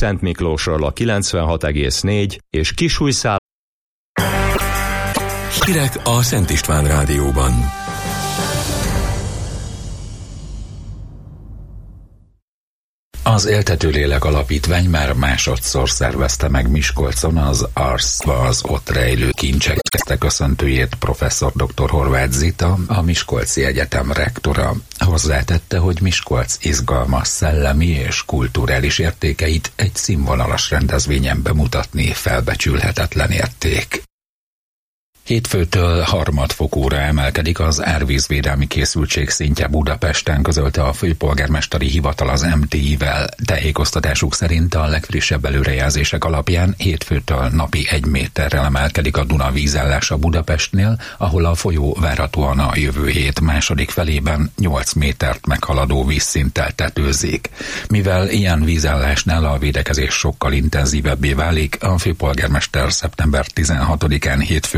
Szent Miklósról a 96,4 és Kisújszál. Hírek a Szent István Rádióban. Az Éltető Lélek Alapítvány már másodszor szervezte meg Miskolcon az Arszva, az ott rejlő kincsek köszöntőjét professzor dr. Horváth Zita, a Miskolci Egyetem rektora. Hozzátette, hogy Miskolc izgalmas szellemi és kulturális értékeit egy színvonalas rendezvényen bemutatni felbecsülhetetlen érték. Hétfőtől harmadfokúra emelkedik az árvízvédelmi készültség szintje Budapesten, közölte a főpolgármesteri hivatal az MTI-vel. Tájékoztatásuk szerint a legfrissebb előrejelzések alapján hétfőtől napi 1 méterrel emelkedik a Duna vízállása Budapestnél, ahol a folyó várhatóan a jövő hét második felében 8 métert meghaladó vízszinttel tetőzik. Mivel ilyen vízállásnál a védekezés sokkal intenzívebbé válik, a főpolgármester szeptember 16-án hétfőn